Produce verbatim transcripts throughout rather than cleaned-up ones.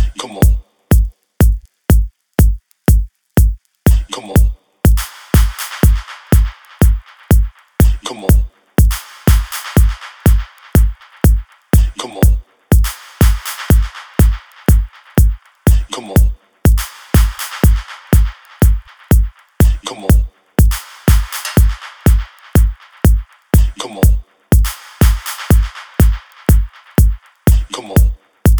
Come on. Come on. Come on. Come on. Come on. Come on. Come on. Come on.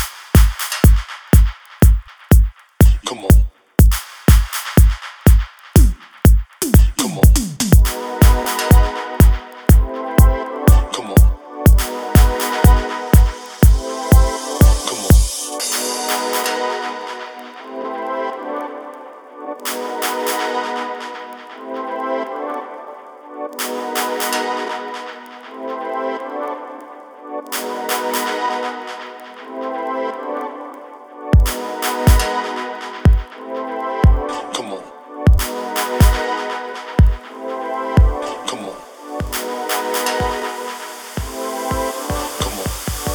Come on. Come on. Come on. Come on. Come on. Come on. Come on.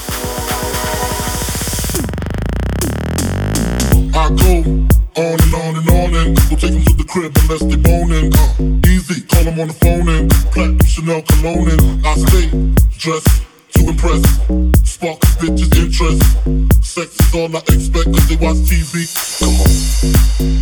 I go on and on and on and we'll take them to the crib unless they moaning. Uh, easy, call them on the phone and platinum Chanel cologne and I stay dressed to impress. Spark bitches interest. Sex is all I expect cause they watch T V. Come on.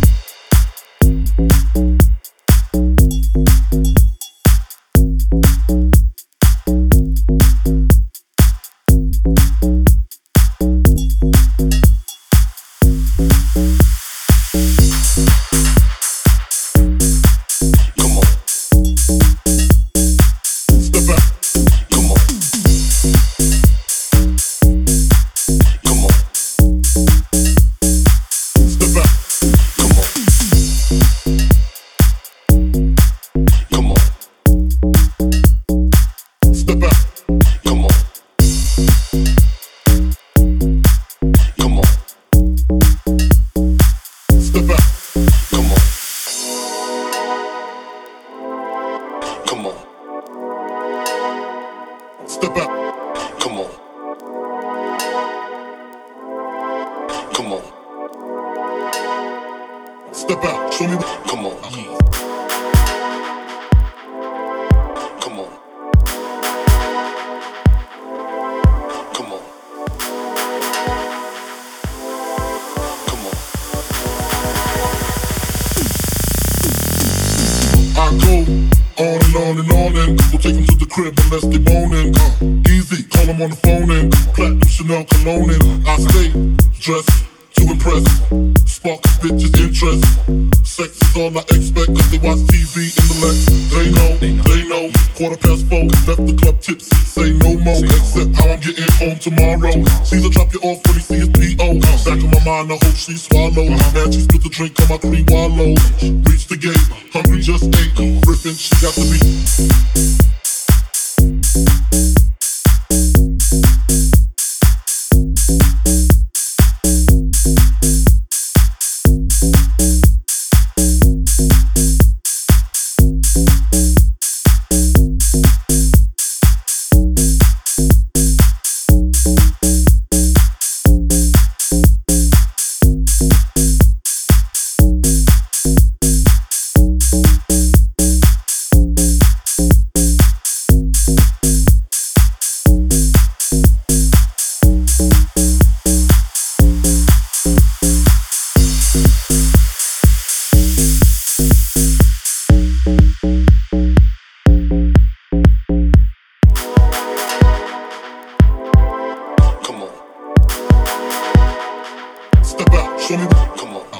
Come on. Step back. Come on. Come on. Step back. Come on. Come on. Step back. Come on. Come on. Step back. Come on. Come on. Step back. Come on. Come on. Step out. Show me what. Come on. Come on. Come on. Come on. I go on and on and on and we'll take them to the crib unless they moaning. Uh, easy, call them on the phone and platinum Chanel cologne and I stay dressed to impress. Spark bitches interest. Sex is all I expect cause they watch T V in the Lex. They know, they know. Quarter past four, left the club tipsy. Say no more, except how I'm getting home tomorrow. Caesar drop you off when he see his P O. Back in my mind, I hope she swallow. Man, she split the drink on my cream wallow. Reach the gate, hungry just ate. Ripping, she got to be. Come on. Step out, show me what. Come on.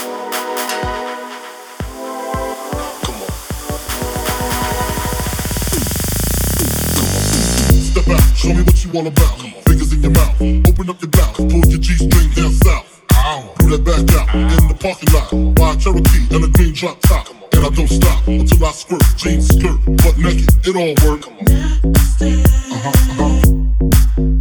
Come on. Step out, show me what you all about. Fingers in your mouth, open up your mouth, pull your G-string down south. Blew that back out in the parking lot. Buy a Cherokee and a green drop top. And I don't stop until I squirt. Jeans, skirt, butt naked, it all work. Uh-huh, uh-huh.